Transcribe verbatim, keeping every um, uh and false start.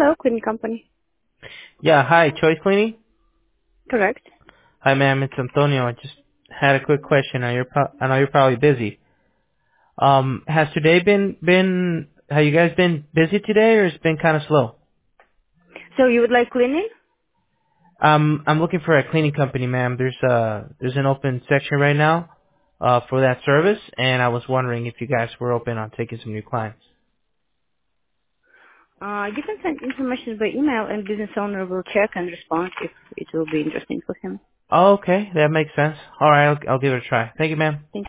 Hello, cleaning company. Yeah, hi, Choice Cleaning. Correct. Hi, ma'am, it's Antonio. I just had a quick question. I, know you're pro- I know you're probably busy. Um, has today been been? Have you guys been busy today, or it's been kind of slow? So you would like cleaning? Um, I'm looking for a cleaning company, ma'am. There's uh there's an open section right now, uh, for that service, and I was wondering if you guys were open on taking some new clients. Uh, you can send information by email and business owner will check and respond if it will be interesting for him. Oh, okay, that makes sense. All right, I'll, I'll give it a try. Thank you, ma'am. Thank